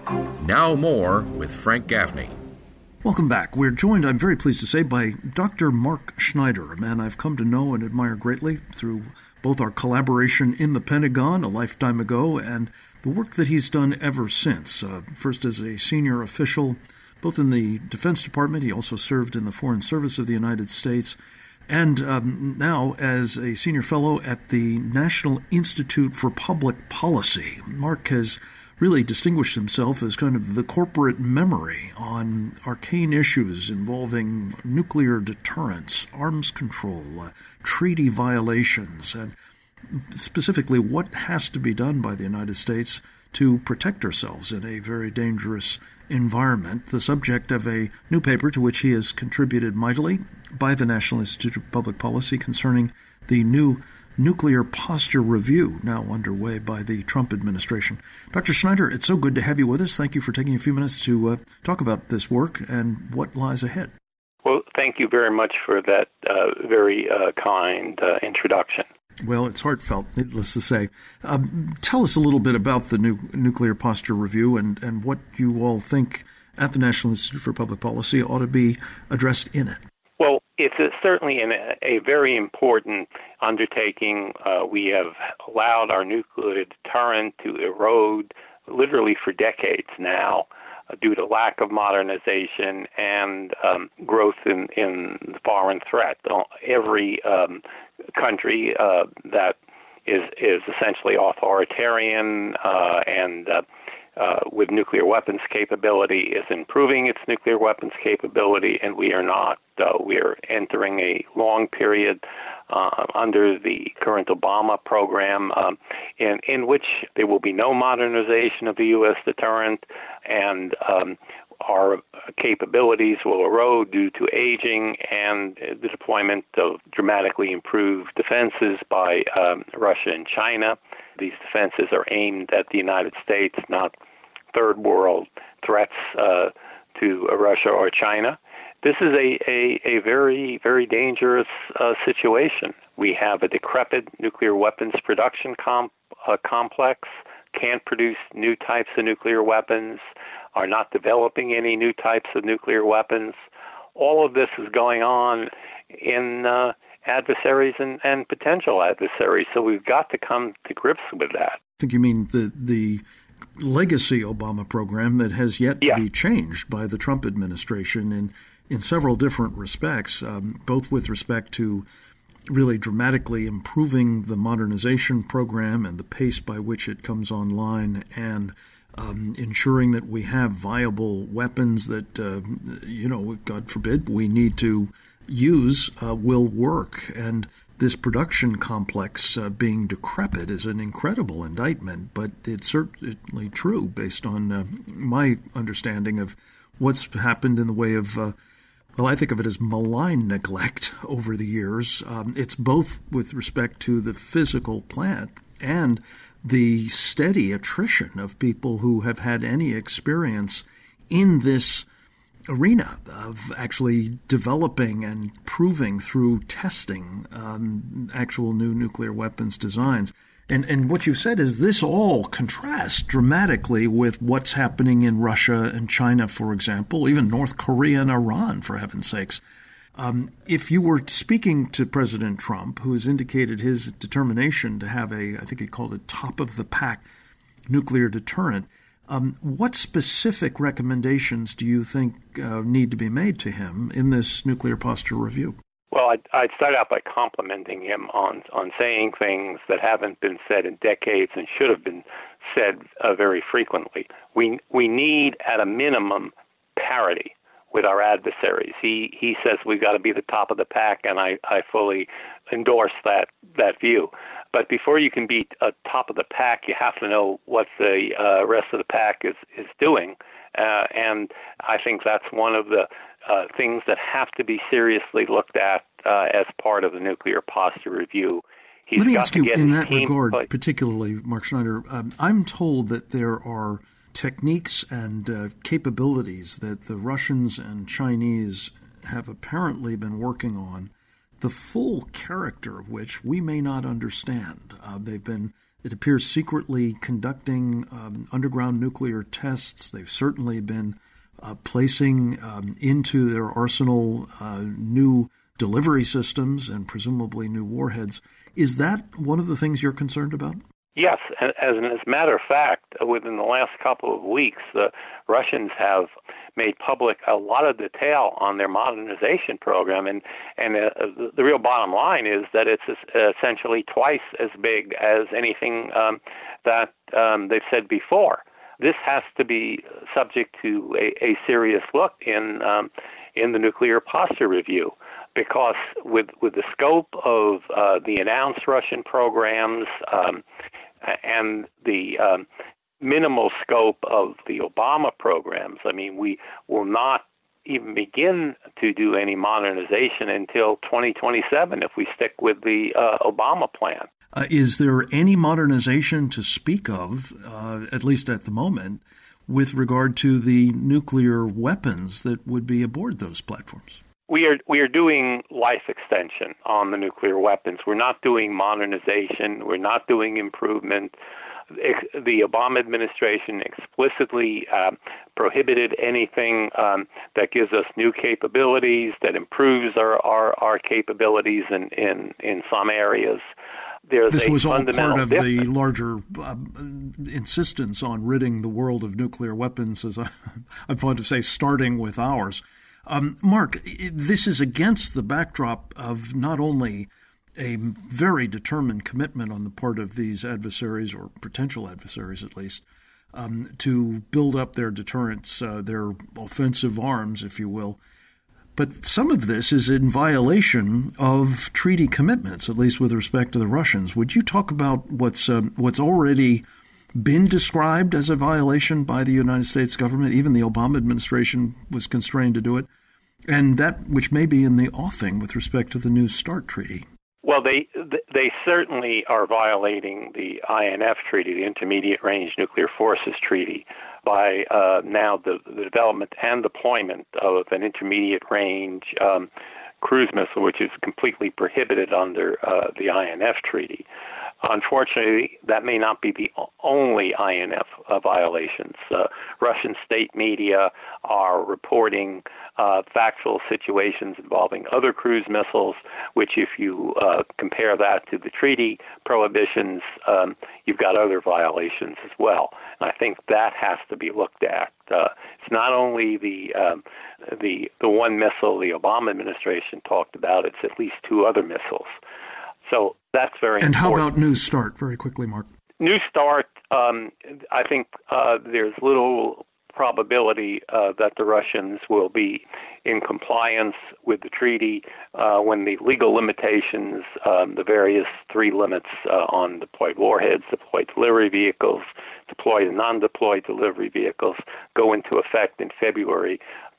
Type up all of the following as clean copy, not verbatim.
Now more with Frank Gaffney. Welcome back. We're joined, I'm very pleased to say, by Dr. Mark Schneider, a man I've come to know and admire greatly through both our collaboration in the Pentagon a lifetime ago and the work that he's done ever since. First as a senior official, both in the Defense Department, he also served in the Foreign Service of the United States, and now as a senior fellow at the National Institute for Public Policy. Mark has really distinguished himself as kind of the corporate memory on arcane issues involving nuclear deterrence, arms control, treaty violations, and specifically what has to be done by the United States to protect ourselves in a very dangerous environment, the subject of a new paper to which he has contributed mightily by the National Institute of Public Policy concerning the new Nuclear Posture Review, now underway by the Trump administration. Dr. Schneider, it's so good to have you with us. Thank you for taking a few minutes to talk about this work and what lies ahead. Well, thank you very much for that very kind introduction. Well, it's heartfelt, needless to say. Tell us a little bit about the new Nuclear Posture Review and what you all think at the National Institute for Public Policy ought to be addressed in it. Well, it's certainly a very important undertaking. We have allowed our nuclear deterrent to erode literally for decades now due to lack of modernization and growth in the foreign threat. Every country that is essentially authoritarian and with nuclear weapons capability is improving its nuclear weapons capability, and we are not. We are entering a long period under the current Obama program in which there will be no modernization of the U.S. deterrent, and our capabilities will erode due to aging and the deployment of dramatically improved defenses by Russia and China. These defenses are aimed at the United States, not third world threats to Russia or China. This is a very, very dangerous situation. We have a decrepit nuclear weapons production complex, can't produce new types of nuclear weapons, are not developing any new types of nuclear weapons. All of this is going on in adversaries and potential adversaries, so we've got to come to grips with that. I think you mean the legacy Obama program that has yet to be changed by the Trump administration in several different respects, both with respect to really dramatically improving the modernization program and the pace by which it comes online, and ensuring that we have viable weapons that, God forbid, we need to use will work. And this production complex being decrepit is an incredible indictment, but it's certainly true based on my understanding of what's happened in the way of I think of it as malign neglect over the years. It's both with respect to the physical plant and the steady attrition of people who have had any experience in this arena of actually developing and proving through testing actual new nuclear weapons designs. And what you've said is this all contrasts dramatically with what's happening in Russia and China, for example, even North Korea and Iran, for heaven's sakes. If you were speaking to President Trump, who has indicated his determination to have I think he called it top-of-the-pack nuclear deterrent, what specific recommendations do you think need to be made to him in this nuclear posture review? Well, I'd start out by complimenting him on saying things that haven't been said in decades and should have been said very frequently. We need, at a minimum, parity with our adversaries. He says we've got to be the top of the pack, and I fully endorse that view. But before you can be top of the pack, you have to know what the rest of the pack is doing. And I think that's one of the things that have to be seriously looked at as part of the nuclear posture review. Let me ask you in that regard, particularly, Mark Schneider, I'm told that there are techniques and capabilities that the Russians and Chinese have apparently been working on, the full character of which we may not understand. They've been it appears, secretly conducting underground nuclear tests. They've certainly been placing into their arsenal new delivery systems and presumably new warheads. Is that one of the things you're concerned about? Yes, as a matter of fact, within the last couple of weeks, the Russians have made public a lot of detail on their modernization program, and the real bottom line is that it's essentially twice as big as anything that they've said before. This has to be subject to a serious look in the nuclear posture review, because with the scope of the announced Russian programs and the minimal scope of the Obama programs, I mean, we will not even begin to do any modernization until 2027 if we stick with the Obama plan. Is there any modernization to speak of, at least at the moment, with regard to the nuclear weapons that would be aboard those platforms? We are doing life extension on the nuclear weapons. We're not doing modernization. We're not doing improvement. The Obama administration explicitly prohibited anything that gives us new capabilities, that improves our capabilities in some areas. This was all part of the larger insistence on ridding the world of nuclear weapons, as I'm fond to say, starting with ours. Mark, this is against the backdrop of not only a very determined commitment on the part of these adversaries, or potential adversaries at least, to build up their deterrence, their offensive arms, if you will. But some of this is in violation of treaty commitments, at least with respect to the Russians. Would you talk about what's already been described as a violation by the United States government? Even the Obama administration was constrained to do it, and that which may be in the offing with respect to the New START treaty. Well, they certainly are violating the INF treaty, the Intermediate Range Nuclear Forces Treaty, by now the development and deployment of an intermediate range cruise missile, which is completely prohibited under the INF treaty. Unfortunately, that may not be the only INF violations. Russian state media are reporting factual situations involving other cruise missiles, which if you compare that to the treaty prohibitions, you've got other violations as well. And I think that has to be looked at. It's not only the one missile the Obama administration talked about, it's at least two other missiles. So that's very important. And how about New START, very quickly, Mark? New START, I think there's little probability that the Russians will be in compliance with the treaty when the legal limitations, the various three limits on deployed warheads, deployed delivery vehicles, deployed and non-deployed delivery vehicles, go into effect in February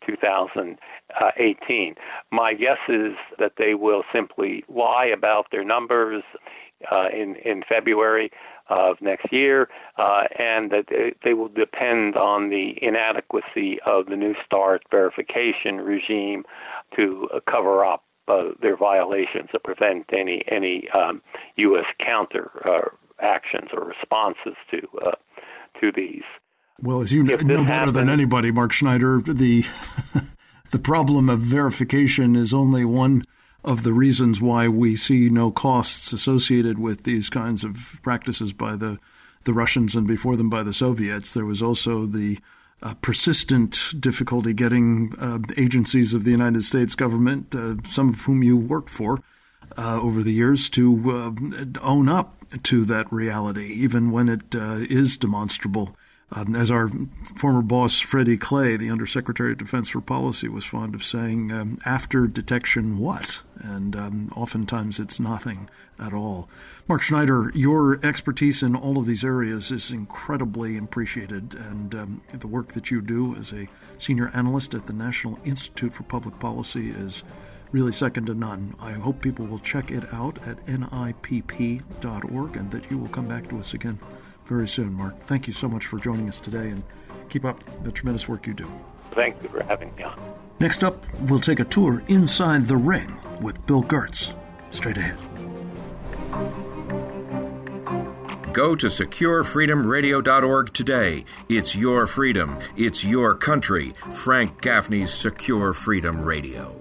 2018. My guess is that they will simply lie about their numbers in February of next year, and that they will depend on the inadequacy of the New START verification regime to cover up their violations or prevent any U.S. counter actions or responses to these. Well, as you know better than anybody, Mark Schneider, the problem of verification is only one of the reasons why we see no costs associated with these kinds of practices by the Russians and before them by the Soviets. There was also the persistent difficulty getting agencies of the United States government, some of whom you worked for over the years, to own up to that reality, even when it is demonstrable. As our former boss, Freddie Clay, the Undersecretary of Defense for Policy, was fond of saying, after detection, what? And oftentimes it's nothing at all. Mark Schneider, your expertise in all of these areas is incredibly appreciated, and the work that you do as a senior analyst at the National Institute for Public Policy is really second to none. I hope people will check it out at nipp.org and that you will come back to us again very soon. Mark, thank you so much for joining us today, and keep up the tremendous work you do. Thank you for having me on. Next up, we'll take a tour inside the ring with Bill Gertz. Straight ahead. Go to SecureFreedomRadio.org today. It's your freedom. It's your country. Frank Gaffney's Secure Freedom Radio.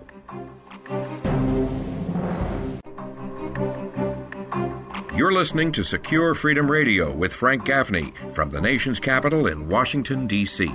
You're listening to Secure Freedom Radio with Frank Gaffney from the nation's capital in Washington, D.C.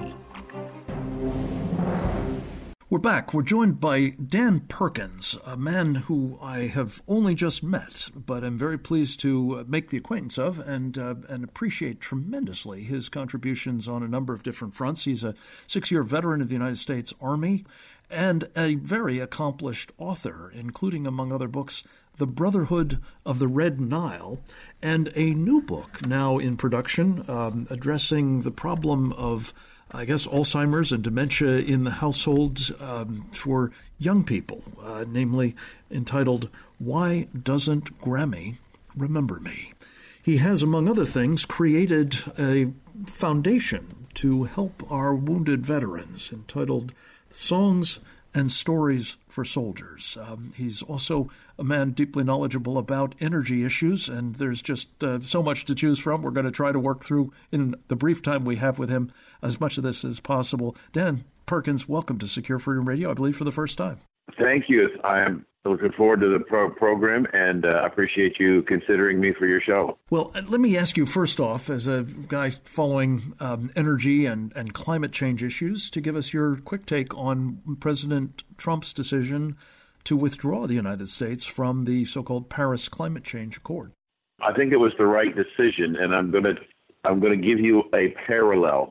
We're back. We're joined by Dan Perkins, a man who I have only just met, but I'm very pleased to make the acquaintance of and appreciate tremendously his contributions on a number of different fronts. He's a 6-year veteran of the United States Army and a very accomplished author, including, among other books, The Brotherhood of the Red Nile, and a new book now in production addressing the problem of Alzheimer's and dementia in the households for young people, namely entitled, Why Doesn't Grammy Remember Me? He has, among other things, created a foundation to help our wounded veterans entitled Songs and Stories for Soldiers. He's also a man deeply knowledgeable about energy issues, and there's just so much to choose from. We're going to try to work through, in the brief time we have with him, as much of this as possible. Dan Perkins, welcome to Secure Freedom Radio, I believe, for the first time. Thank you. I am looking forward to the program and appreciate you considering me for your show. Well, let me ask you first off, as a guy following energy and climate change issues, to give us your quick take on President Trump's decision to withdraw the United States from the so-called Paris Climate Change Accord. I think it was the right decision, and I'm going to give you a parallel.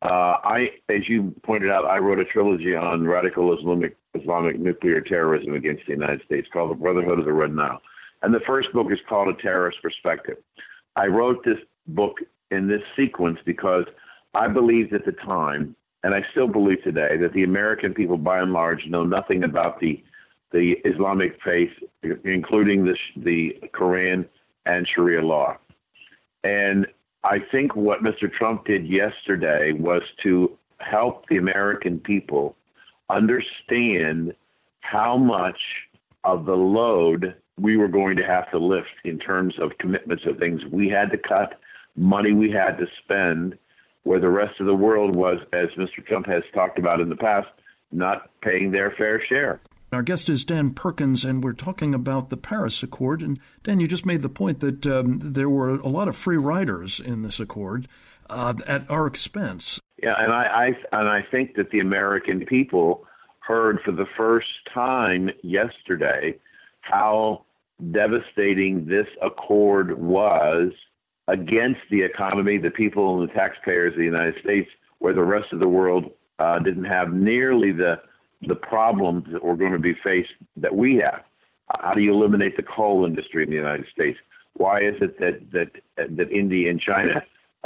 As you pointed out, I wrote a trilogy on radical Islamic nuclear terrorism against the United States called The Brotherhood of the Red Nile. And the first book is called A Terrorist Perspective. I wrote this book in this sequence because I believed at the time, and I still believe today, that the American people, by and large, know nothing about the Islamic faith, including the Quran and Sharia law. And I think what Mr. Trump did yesterday was to help the American people understand how much of the load we were going to have to lift in terms of commitments of things we had to cut, money we had to spend, where the rest of the world was, as Mr. Trump has talked about in the past, not paying their fair share. Our guest is Dan Perkins, and we're talking about the Paris Accord. And Dan, you just made the point that there were a lot of free riders in this accord at our expense. Yeah, and I think that the American people heard for the first time yesterday how devastating this accord was against the economy, the people and the taxpayers of the United States, where the rest of the world didn't have nearly the problems that we're going to be faced that we have. How do you eliminate the coal industry in the United States? Why is it that India and China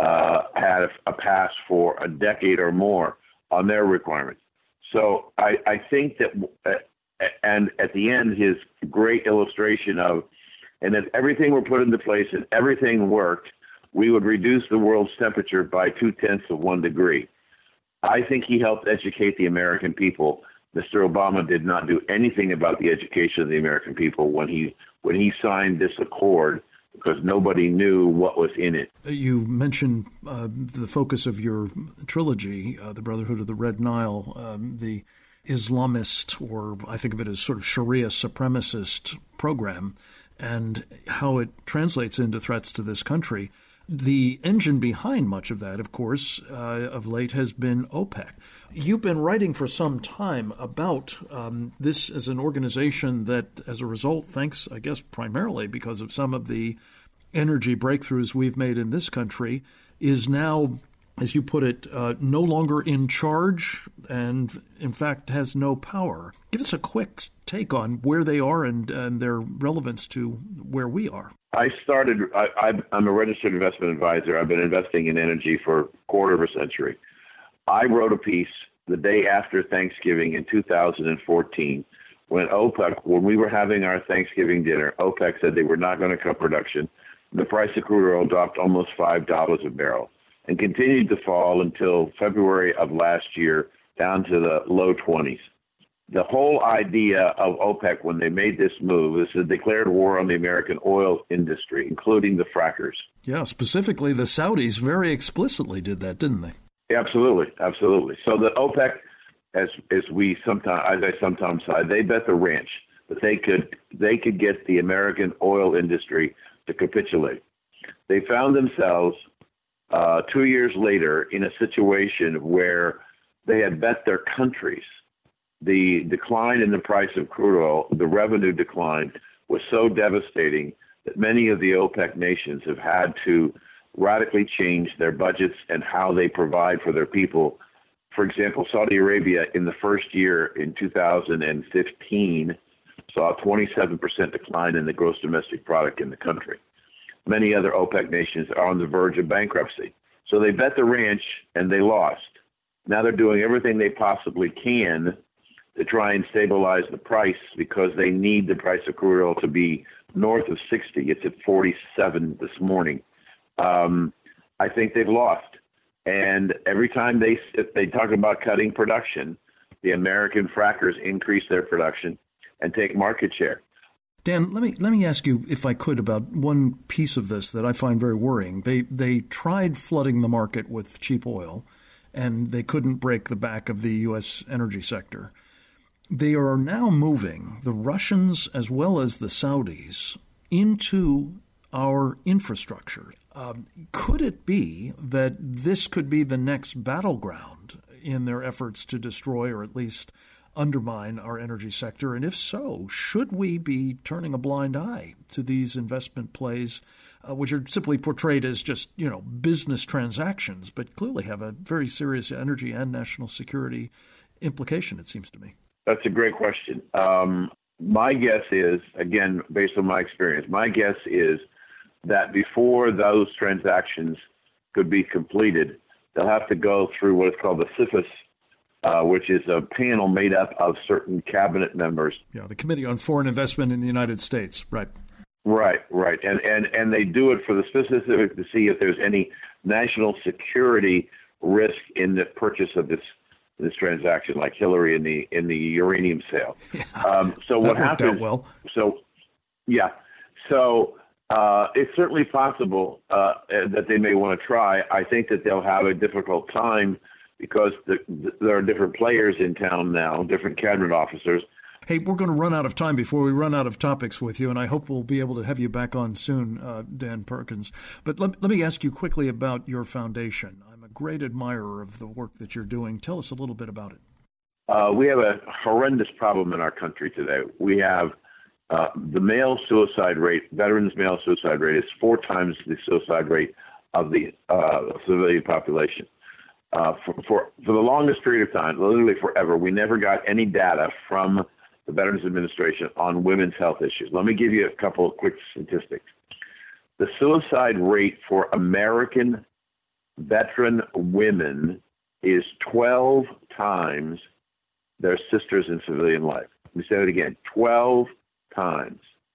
had a pass for a decade or more on their requirements? So I think that, and at the end, his great illustration of, and if everything were put into place and everything worked, we would reduce the world's temperature by 0.2 degrees. I think he helped educate the American people. Mr. Obama did not do anything about the education of the American people when he signed this accord, because nobody knew what was in it. You mentioned the focus of your trilogy, The Brotherhood of the Red Nile, the Islamist, or I think of it as sort of Sharia supremacist program, and how it translates into threats to this country. The engine behind much of that, of course, of late has been OPEC. You've been writing for some time about this as an organization that, as a result, thanks, I guess, primarily because of some of the energy breakthroughs we've made in this country, is now, as you put it, no longer in charge and, in fact, has no power. Give us a quick take on where they are and their relevance to where we are. I'm a registered investment advisor. I've been investing in energy for a quarter of a century. I wrote a piece the day after Thanksgiving in 2014 when we were having our Thanksgiving dinner. OPEC said they were not going to cut production. The price of crude oil dropped almost $5 a barrel and continued to fall until February of last year, down to the low 20s. the whole idea of OPEC when they made this move is a declared war on the American oil industry, including the frackers. Yeah, specifically the Saudis very explicitly did that, didn't they? Absolutely. So the OPEC, as I sometimes say, they bet the ranch that they could get the American oil industry to capitulate. They found themselves 2 years later in a situation where they had bet their countries. The decline in the price of crude oil, the revenue decline, was so devastating that many of the OPEC nations have had to radically change their budgets and how they provide for their people. For example, Saudi Arabia in the first year in 2015 saw a 27% decline in the gross domestic product in the country. Many other OPEC nations are on the verge of bankruptcy. So they bet the ranch and they lost. Now they're doing everything they possibly can to try and stabilize the price because they need the price of crude oil to be north of 60. It's at 47 this morning. I think they've lost. And every time they talk about cutting production, the American frackers increase their production and take market share. Dan, let me ask you, if I could, about one piece of this that I find very worrying. They tried flooding the market with cheap oil, and they couldn't break the back of the U.S. energy sector. They are now moving, the Russians as well as the Saudis, into our infrastructure. Could it be that this could be the next battleground in their efforts to destroy or at least undermine our energy sector? And if so, should we be turning a blind eye to these investment plays, which are simply portrayed as just, business transactions, but clearly have a very serious energy and national security implication, it seems to me? That's a great question. My guess is, again, based on my experience, my guess is that before those transactions could be completed, they'll have to go through what is called the CFIUS, which is a panel made up of certain cabinet members. Yeah, the Committee on Foreign Investment in the United States, right. Right. And they do it for the specific to see if there's any national security risk in the purchase of this transaction, like Hillary in the uranium sale. Yeah, so what happens? Well. So it's certainly possible that they may want to try. I think that they'll have a difficult time because there are different players in town now, different cabinet officers. Hey, we're going to run out of time before we run out of topics with you, and I hope we'll be able to have you back on soon, Dan Perkins. But let me ask you quickly about your foundation. I'm a great admirer of the work that you're doing. Tell us a little bit about it. We have a horrendous problem in our country today. We have the male suicide rate, veterans' male suicide rate is 4 times the suicide rate of the civilian population. For the longest period of time, literally forever, we never got any data from the Veterans Administration on women's health issues. Let me give you a couple of quick statistics. The suicide rate for American veteran women is 12 times their sisters in civilian life. Let me say it again, 12 times.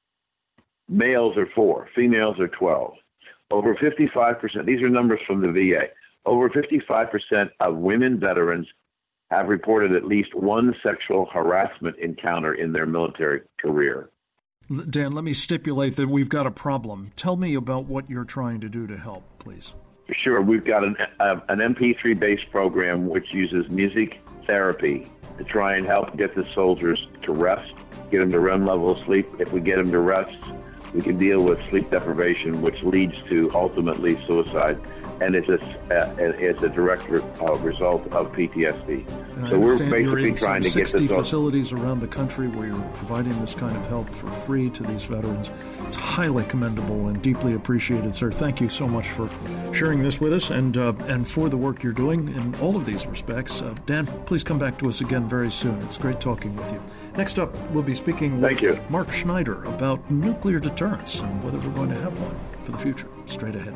Males are 4, females are 12. Over 55%, these are numbers from the VA, over 55% of women veterans have reported at least one sexual harassment encounter in their military career. Dan, let me stipulate that we've got a problem. Tell me about what you're trying to do to help, please. Sure. We've got an MP3-based program which uses music therapy to try and help get the soldiers to rest, get them to REM level of sleep. If we get them to rest, we can deal with sleep deprivation, which leads to ultimately suicide. And it's a direct result of PTSD. And so we're basically trying to get 60 facilities around the country where you're providing this kind of help for free to these veterans. It's highly commendable and deeply appreciated, sir. Thank you so much for sharing this with us and for the work you're doing in all of these respects. Dan, please come back to us again very soon. It's great talking with you. Next up, we'll be speaking with Mark Schneider about nuclear deterrence and whether we're going to have one for the future. Straight ahead.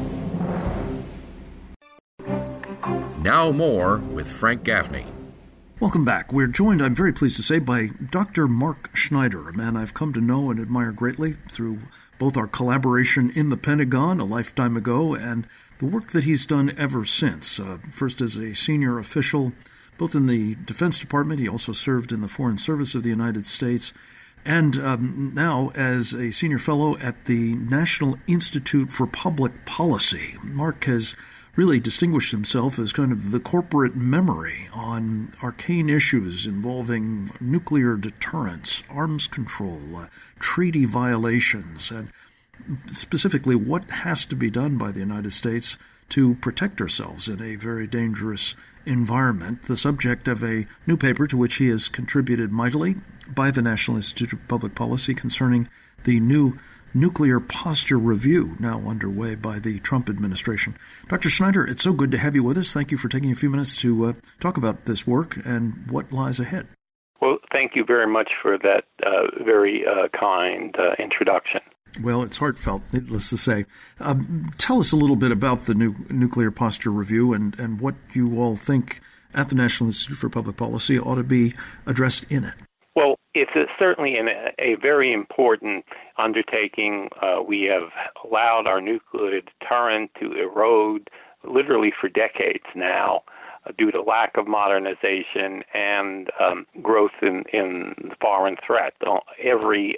Now more with Frank Gaffney. Welcome back. We're joined, I'm very pleased to say, by Dr. Mark Schneider, a man I've come to know and admire greatly through both our collaboration in the Pentagon a lifetime ago and the work that he's done ever since. First as a senior official, both in the Defense Department, he also served in the Foreign Service of the United States, and now as a senior fellow at the National Institute for Public Policy. Mark has really distinguished himself as kind of the corporate memory on arcane issues involving nuclear deterrence, arms control, treaty violations, and specifically what has to be done by the United States to protect ourselves in a very dangerous environment, the subject of a new paper to which he has contributed mightily by the National Institute of Public Policy concerning the new Nuclear Posture Review, now underway by the Trump administration. Dr. Schneider, it's so good to have you with us. Thank you for taking a few minutes to talk about this work and what lies ahead. Well, thank you very much for that very kind introduction. Well, it's heartfelt, needless to say. Tell us a little bit about the new Nuclear Posture Review and what you all think at the National Institute for Public Policy ought to be addressed in it. Well, it's certainly a very important undertaking. We have allowed our nuclear deterrent to erode literally for decades now due to lack of modernization and growth in the foreign threat. Every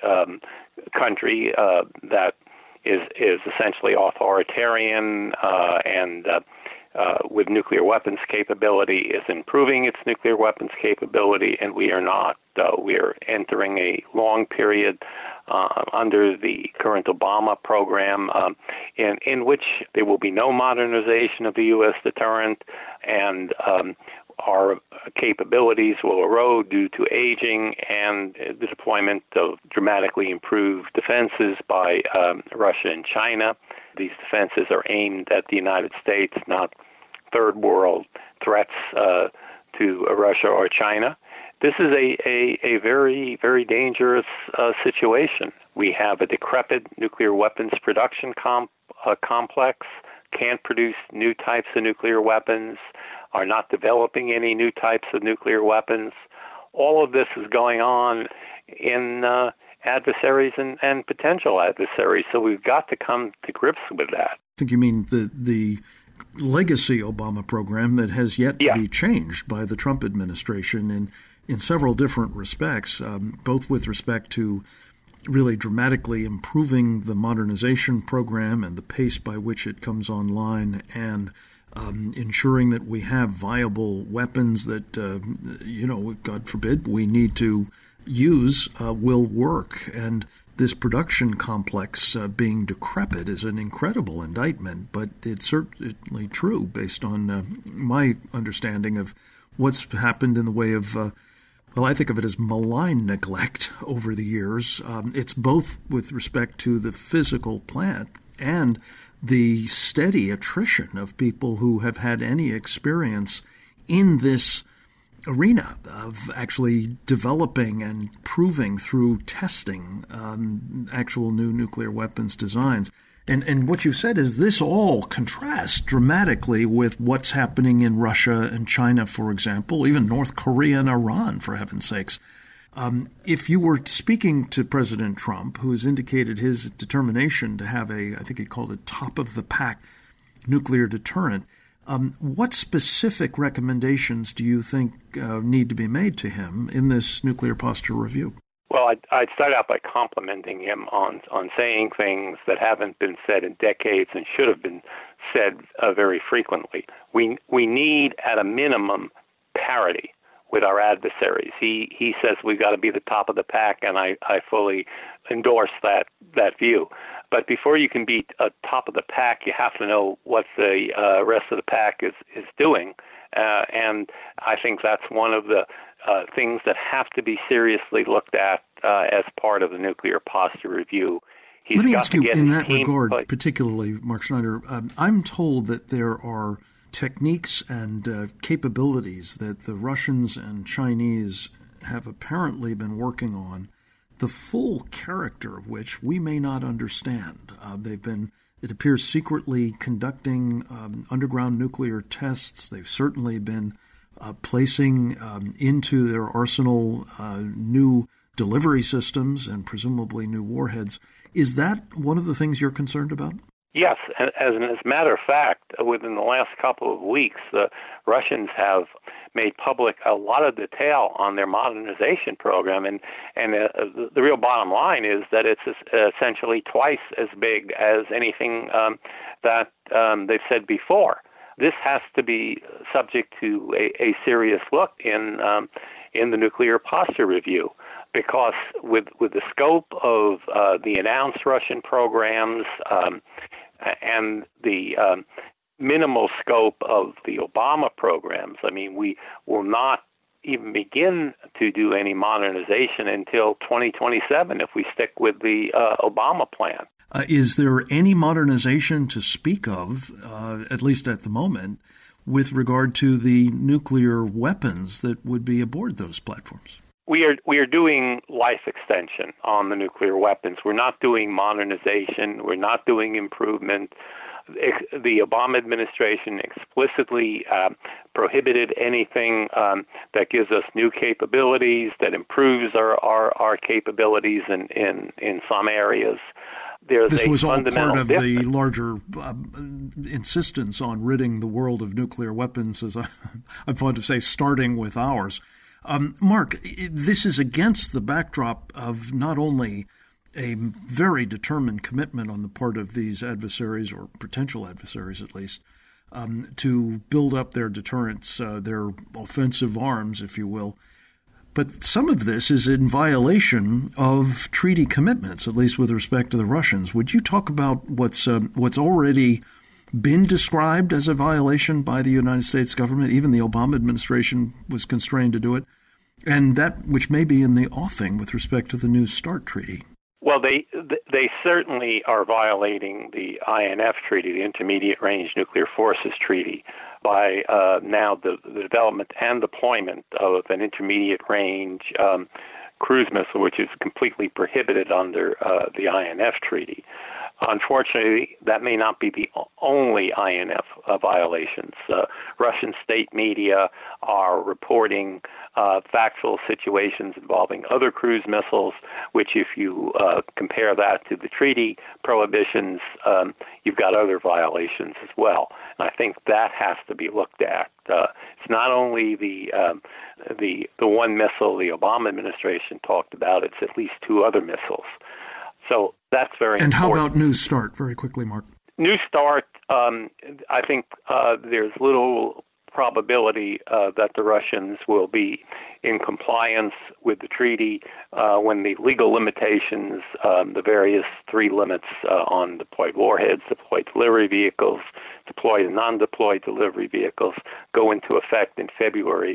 country that is essentially authoritarian and with nuclear weapons capability is improving its nuclear weapons capability, and we are not. We are entering a long period under the current Obama program in which there will be no modernization of the U.S. deterrent, and our capabilities will erode due to aging and the deployment of dramatically improved defenses by Russia and China. These defenses are aimed at the United States, not third world threats to Russia or China. This is a very, very dangerous situation. We have a decrepit nuclear weapons production complex, can't produce new types of nuclear weapons, are not developing any new types of nuclear weapons. All of this is going on in adversaries and potential adversaries, so we've got to come to grips with that. I think you mean the legacy Obama program that has yet to be changed by the Trump administration in several different respects, both with respect to really dramatically improving the modernization program and the pace by which it comes online, and ensuring that we have viable weapons that, God forbid, we need to use will work. And this production complex being decrepit is an incredible indictment, but it's certainly true based on my understanding of what's happened in the way of, I think of it as malign neglect over the years. It's both with respect to the physical plant and the steady attrition of people who have had any experience in this arena of actually developing and proving through testing actual new nuclear weapons designs. And what you've said is this all contrasts dramatically with what's happening in Russia and China, for example, even North Korea and Iran, for heaven's sakes. If you were speaking to President Trump, who has indicated his determination to have I think he called it top-of-the-pack nuclear deterrent, what specific recommendations do you think need to be made to him in this nuclear posture review? Well, I'd start out by complimenting him on saying things that haven't been said in decades and should have been said very frequently. We need, at a minimum, parity with our adversaries. He says we've got to be the top of the pack, and I fully endorse that view. But before you can be top of the pack, you have to know what the rest of the pack is doing. And I think that's one of the things that have to be seriously looked at as part of the nuclear posture review. Let me ask you in that regard, particularly, Mark Schneider, I'm told that there are techniques and capabilities that the Russians and Chinese have apparently been working on, the full character of which we may not understand. They've been, it appears, secretly conducting underground nuclear tests. They've certainly been placing into their arsenal new delivery systems and presumably new warheads. Is that one of the things you're concerned about? Yes, as a matter of fact, within the last couple of weeks, the Russians have made public a lot of detail on their modernization program, and the real bottom line is that it's essentially twice as big as anything that they've said before. This has to be subject to a serious look in the nuclear posture review, because with the scope of the announced Russian programs and the minimal scope of the Obama programs, I mean, we will not even begin to do any modernization until 2027 if we stick with the Obama plan. Is there any modernization to speak of, at least at the moment, with regard to the nuclear weapons that would be aboard those platforms? We are doing life extension on the nuclear weapons. We're not doing modernization. We're not doing improvement. The Obama administration explicitly prohibited anything that gives us new capabilities, that improves our capabilities in some areas. This was all part of the larger insistence on ridding the world of nuclear weapons, as I'm fond of say, starting with ours. Mark, this is against the backdrop of not only a very determined commitment on the part of these adversaries, or potential adversaries at least, to build up their deterrence, their offensive arms, if you will. But some of this is in violation of treaty commitments, at least with respect to the Russians. Would you talk about what's already been described as a violation by the United States government? Even the Obama administration was constrained to do it, and that which may be in the offing with respect to the New START treaty. Well, they certainly are violating the INF Treaty, the Intermediate Range Nuclear Forces Treaty, by now the development and deployment of an intermediate range cruise missile, which is completely prohibited under the INF Treaty. Unfortunately, that may not be the only INF violations. Russian state media are reporting factual situations involving other cruise missiles, which if you compare that to the treaty prohibitions, you've got other violations as well. And I think that has to be looked at. It's not only the one missile the Obama administration talked about, it's at least two other missiles. So that's very important. And how about New START, very quickly, Mark? New START, I think there's little probability that the Russians will be in compliance with the treaty when the legal limitations, the various three limits on deployed warheads, deployed delivery vehicles, deployed and non-deployed delivery vehicles, go into effect in February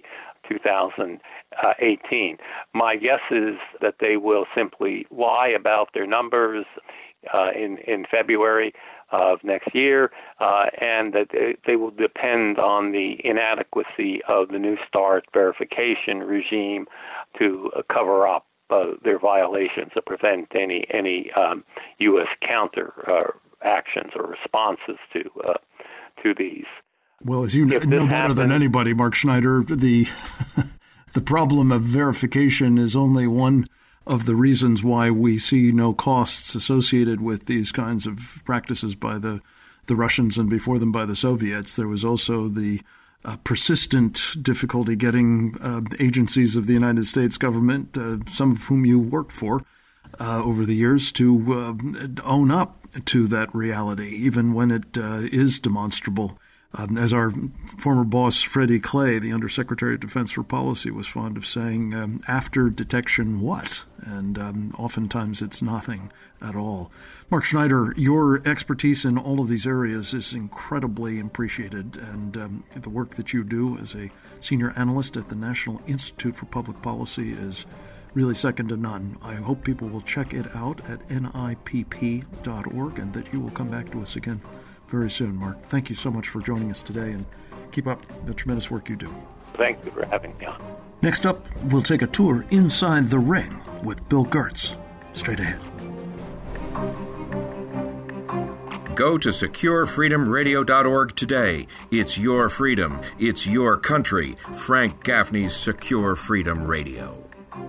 2018. My guess is that they will simply lie about their numbers in February of next year, and that they will depend on the inadequacy of the New START verification regime to cover up their violations or prevent any U.S. counter actions or responses to these. Well, as you know better than anybody, Mark Schneider, the problem of verification is only one of the reasons why we see no costs associated with these kinds of practices by the Russians and before them by the Soviets. There was also the persistent difficulty getting agencies of the United States government, some of whom you worked for over the years, to own up to that reality, even when it is demonstrable. As our former boss, Freddie Clay, the Undersecretary of Defense for Policy, was fond of saying, after detection, what? And oftentimes it's nothing at all. Mark Schneider, your expertise in all of these areas is incredibly appreciated, and the work that you do as a senior analyst at the National Institute for Public Policy is really second to none. I hope people will check it out at nipp.org and that you will come back to us again very soon. Mark, thank you so much for joining us today, and keep up the tremendous work you do. Thank you for having me on. Next up, we'll take a tour inside the ring with Bill Gertz. Straight ahead. Go to SecureFreedomRadio.org today. It's your freedom. It's your country. Frank Gaffney's Secure Freedom Radio.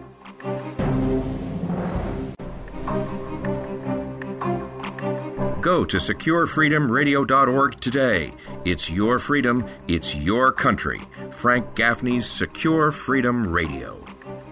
Go to SecureFreedomRadio.org today. It's your freedom. It's your country. Frank Gaffney's Secure Freedom Radio.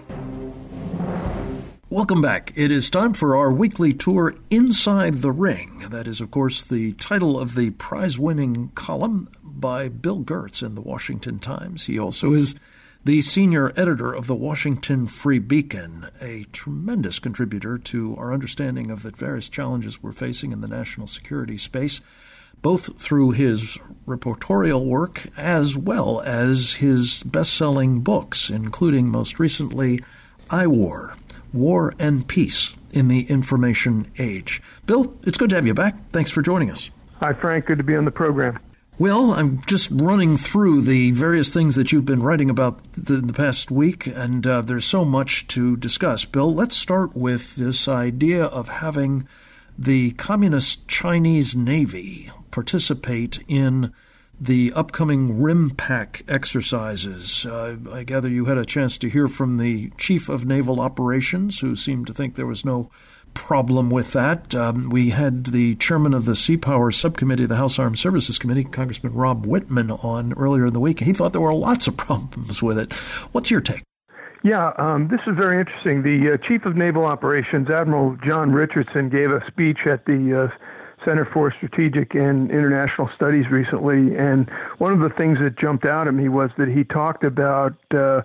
Welcome back. It is time for our weekly tour Inside the Ring. That is, of course, the title of the prize-winning column by Bill Gertz in the Washington Times. He also is the senior editor of the Washington Free Beacon, a tremendous contributor to our understanding of the various challenges we're facing in the national security space, both through his reportorial work as well as his best-selling books, including most recently iWar, War and Peace in the Information Age. Bill, it's good to have you back. Thanks for joining us. Hi, Frank. Good to be on the program. Well, I'm just running through the various things that you've been writing about the past week, and there's so much to discuss. Bill, let's start with this idea of having the Communist Chinese Navy participate in the upcoming RIMPAC exercises. I gather you had a chance to hear from the Chief of Naval Operations, who seemed to think there was no problem with that. We had the chairman of the Sea Power Subcommittee of the House Armed Services Committee, Congressman Rob Whitman, on earlier in the week. He thought there were lots of problems with it. What's your take? Yeah, this is very interesting. The Chief of Naval Operations, Admiral John Richardson, gave a speech at the Center for Strategic and International Studies recently, and one of the things that jumped out at me was that he talked about the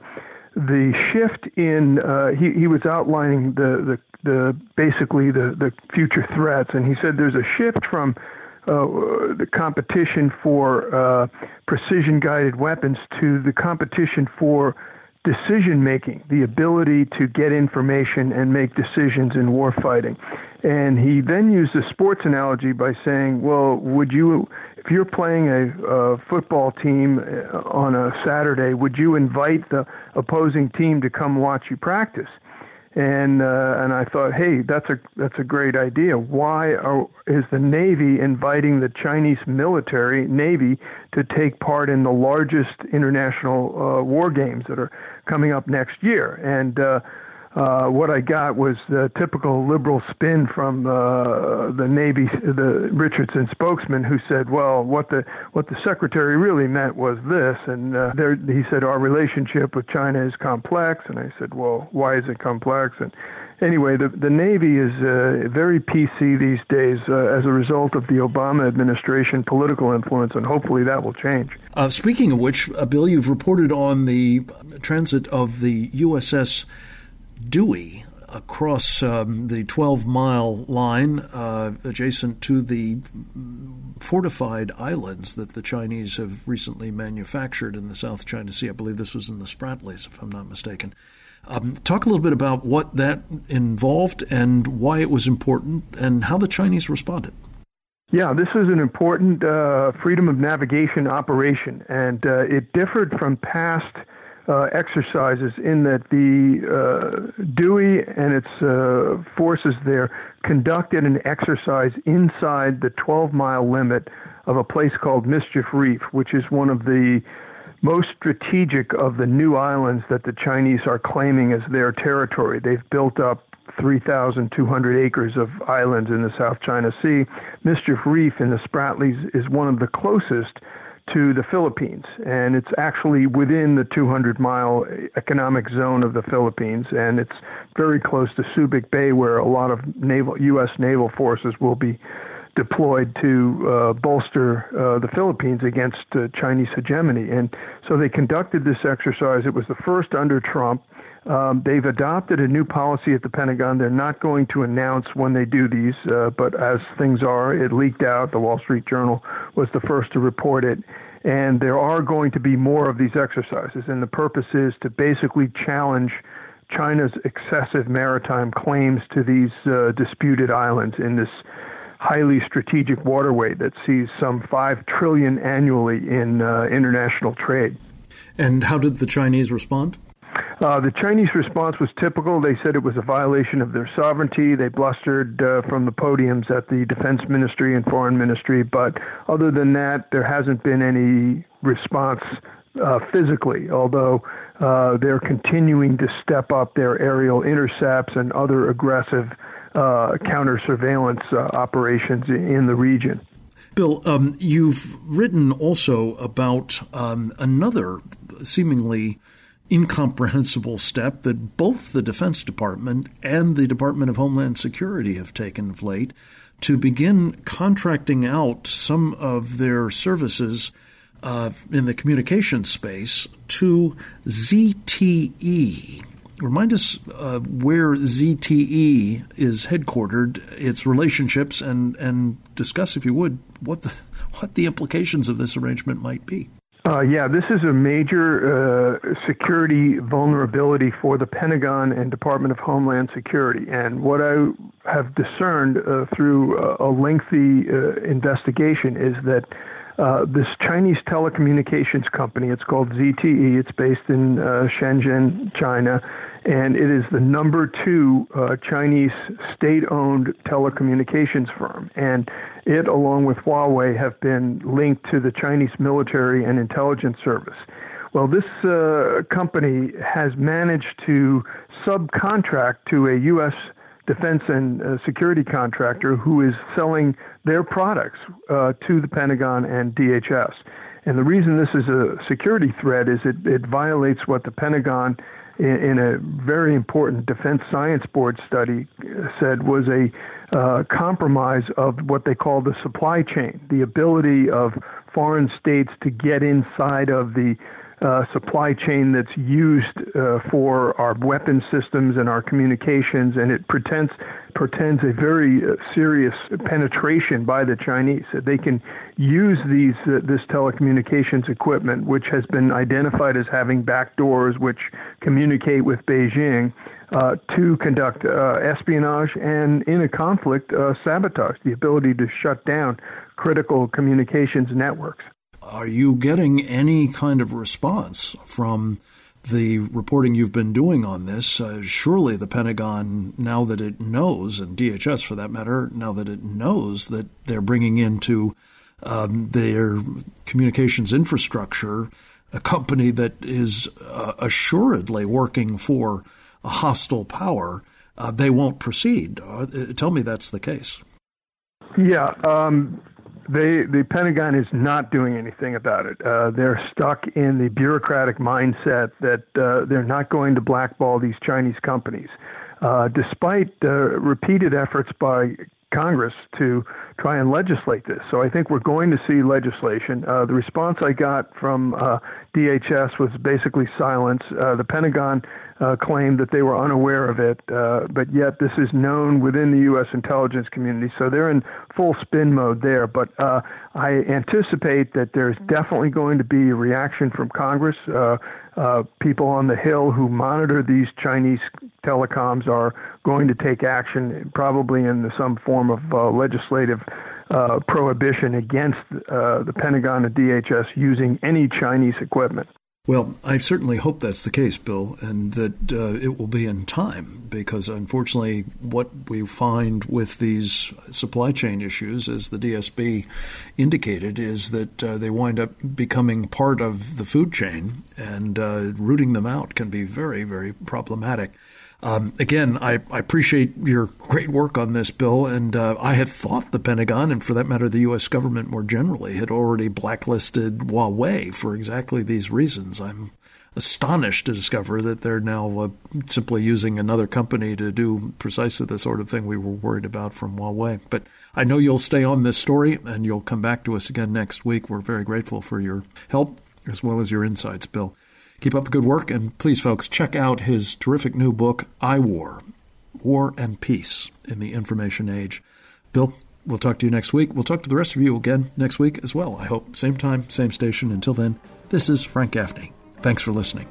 shift in. He was outlining the basically the future threats, and he said there's a shift from the competition for precision-guided weapons to the competition for decision-making, the ability to get information and make decisions in warfighting. And he then used a sports analogy by saying, well, would you, if you're playing a football team on a Saturday, would you invite the opposing team to come watch you practice? And I thought, hey, that's a great idea. Why is the Navy inviting the Chinese military Navy to take part in the largest international war games that are coming up next year? And what I got was the typical liberal spin from the Navy, the Richardson spokesman, who said, "Well, what the secretary really meant was this." And he said, "Our relationship with China is complex." And I said, "Well, why is it complex?" And anyway, the Navy is very PC these days as a result of the Obama administration political influence, and hopefully that will change. Speaking of which, Bill, you've reported on the transit of the USS Dewey across the 12-mile line adjacent to the fortified islands that the Chinese have recently manufactured in the South China Sea. I believe this was in the Spratlys, if I'm not mistaken. Talk a little bit about what that involved and why it was important and how the Chinese responded. Yeah, this is an important freedom of navigation operation, and it differed from past exercises in that the Dewey and its forces there conducted an exercise inside the 12-mile limit of a place called Mischief Reef, which is one of the most strategic of the new islands that the Chinese are claiming as their territory. They've built up 3,200 acres of islands in the South China Sea. Mischief Reef in the Spratlys is one of the closest to the Philippines, and it's actually within the 200-mile economic zone of the Philippines, and it's very close to Subic Bay, where a lot of U.S. naval forces will be deployed to bolster the Philippines against Chinese hegemony. And so they conducted this exercise. It was the first under Trump. They've adopted a new policy at the Pentagon. They're not going to announce when they do these, but as things are, it leaked out. The Wall Street Journal was the first to report it. And there are going to be more of these exercises. And the purpose is to basically challenge China's excessive maritime claims to these disputed islands in this highly strategic waterway that sees some $5 trillion annually in international trade. And how did the Chinese respond? The Chinese response was typical. They said it was a violation of their sovereignty. They blustered from the podiums at the Defense Ministry and Foreign Ministry. But other than that, there hasn't been any response physically, although they're continuing to step up their aerial intercepts and other aggressive counter-surveillance operations in the region. Bill, you've written also about another seemingly incomprehensible step that both the Defense Department and the Department of Homeland Security have taken of late to begin contracting out some of their services in the communications space to ZTE. Remind us where ZTE is headquartered, its relationships, and discuss, if you would, what the implications of this arrangement might be. This is a major security vulnerability for the Pentagon and Department of Homeland Security. And what I have discerned through a lengthy investigation is that this Chinese telecommunications company, it's called ZTE, it's based in Shenzhen, China, and it is the number 2 Chinese state-owned telecommunications firm. And it, along with Huawei, have been linked to the Chinese military and intelligence service. Well, this company has managed to subcontract to a U.S. defense and security contractor who is selling their products to the Pentagon and DHS. And the reason this is a security threat is it violates what the Pentagon, in a very important Defense Science Board study, said was a compromise of what they call the supply chain, the ability of foreign states to get inside of the supply chain that's used for our weapon systems and our communications, and it portends a very serious penetration by the Chinese. They can use this telecommunications equipment, which has been identified as having backdoors which communicate with Beijing, to conduct espionage and, in a conflict, sabotage, the ability to shut down critical communications networks. Are you getting any kind of response from the reporting you've been doing on this? Surely the Pentagon, now that it knows, and DHS for that matter, now that it knows that they're bringing into their communications infrastructure a company that is assuredly working for a hostile power, they won't proceed. Tell me that's the case. Yeah. The Pentagon is not doing anything about it. They're stuck in the bureaucratic mindset that they're not going to blackball these Chinese companies, despite repeated efforts by Congress to try and legislate this. So I think we're going to see legislation. The response I got from DHS was basically silence. The Pentagon claimed that they were unaware of it, but yet this is known within the U.S. intelligence community, so they're in full spin mode there. But I anticipate that there's definitely going to be a reaction from Congress. People on the Hill who monitor these Chinese telecoms are going to take action, probably in some form of legislative prohibition against the Pentagon and DHS using any Chinese equipment. Well, I certainly hope that's the case, Bill, and that it will be in time, because unfortunately what we find with these supply chain issues, as the DSB indicated, is that they wind up becoming part of the food chain, and rooting them out can be very, very problematic. Again, I appreciate your great work on this, Bill, and I had thought the Pentagon, and for that matter the U.S. government more generally, had already blacklisted Huawei for exactly these reasons. I'm astonished to discover that they're now simply using another company to do precisely the sort of thing we were worried about from Huawei. But I know you'll stay on this story, and you'll come back to us again next week. We're very grateful for your help as well as your insights, Bill. Keep up the good work, and please, folks, check out his terrific new book, iWar, War and Peace in the Information Age. Bill, we'll talk to you next week. We'll talk to the rest of you again next week as well, I hope. Same time, same station. Until then, this is Frank Gaffney. Thanks for listening.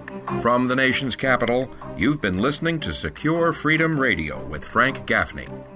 From the nation's capital, you've been listening to Secure Freedom Radio with Frank Gaffney.